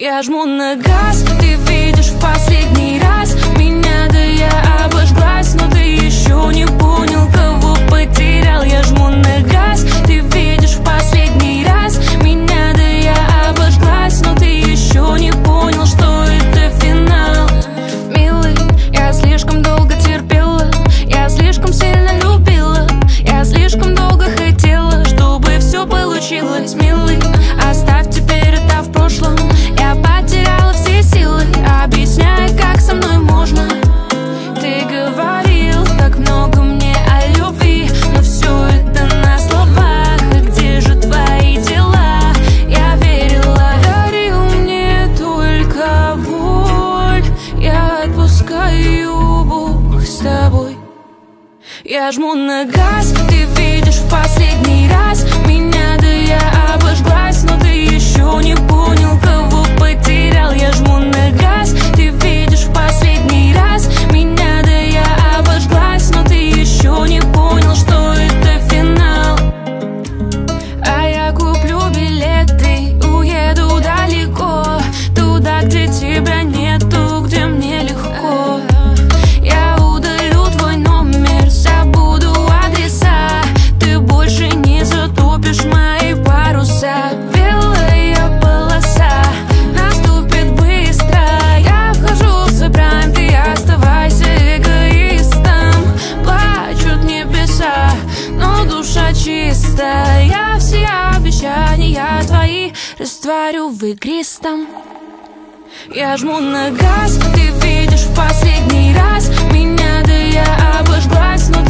Я жму на газ, ты видишь в последний раз меня, да я обожглась, но ты еще не понял, кого потерял. Я жму на газ, ты видишь в последний раз меня, да я обожглась, но ты еще не понял, что это финал. Милый, я слишком долго терпела, я слишком сильно любила, я слишком долго хотела, чтобы все получилось. Милый, оставь теперь это в прошлом. Я потеряла все силы, объясняя, как со мной можно. Ты говорил так много мне о любви, но все это на словах. А где же твои дела? Я верила, дарил мне только боль. Я отпускаю, Бог с тобой. Я жму на газ, ты видишь в последний раз меня, да я обожглась, но ты еще не понял, кого потерял. Я жму на газ, ты видишь в последний раз меня, да я обожглась, но ты еще не понял, что это финал. А я куплю билеты, уеду далеко, туда, где тебя нету, где мне легко. Я удалю твой номер, забуду адреса, ты больше не затопишь мои паруса. Белая полоса наступит быстро, я вхожу в свой прайм, ты оставайся эгоистом. Плачут небеса, но душа чистая, я все обещания твои растворю в игристом. Я жму на газ, ты видишь в последний раз меня, да я обожглась, но